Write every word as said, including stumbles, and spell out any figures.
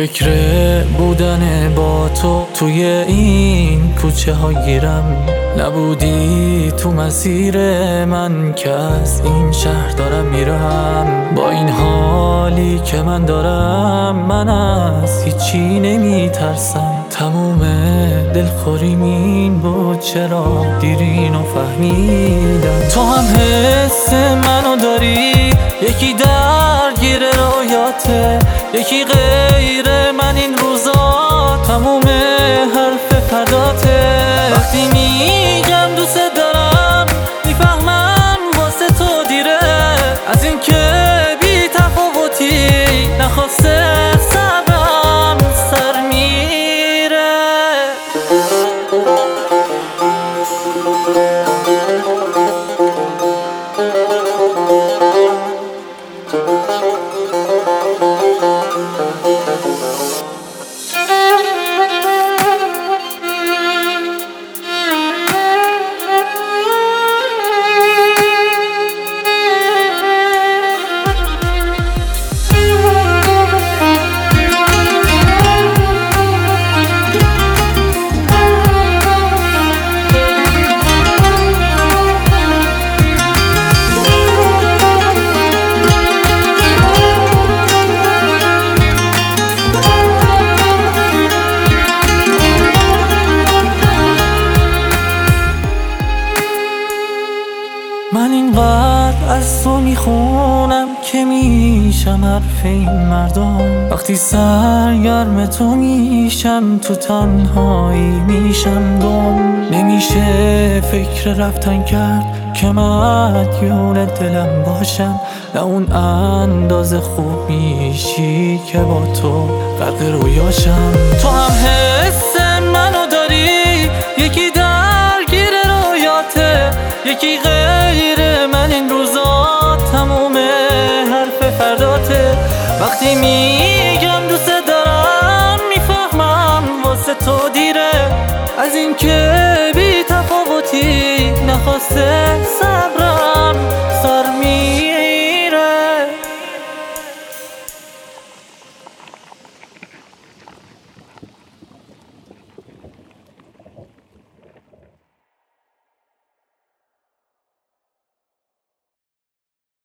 فکر بودن با تو توی این کوچه ها گیرم، نبودی تو مسیر من که از این شهر دارم میرم. با این حالی که من دارم من از هیچی نمی ترسم. تموم دلخوریم این بود چرا دیر اینو فهمیدم. تو هم حس منو داری، یکی درگیر رویاته، یکی غیر من این روزا تموم حرف فداته. وقتی میگم دوست دارم میفهمم واسه تو دیره، از این که بی تفاوتی نخواسته صبرم سر میره. من اینقدر از تو میخونم که میشم حرف این مردم. وقتی سرگرم تو میشم تو تنهایی میشم دم. نمیشه فکر رفتن کرد که مدیون دلم باشم، نه اون اندازه خوب میشی که با تو غرق رویاشم. تو هم حس منو داری، یکی درگیر رویاته، یکی غیر من این روزا تموم حرف فرداته. وقتی میگم دوست دارم میفهمم واسه تو دیره، از این که بی تفاوتی نخواسته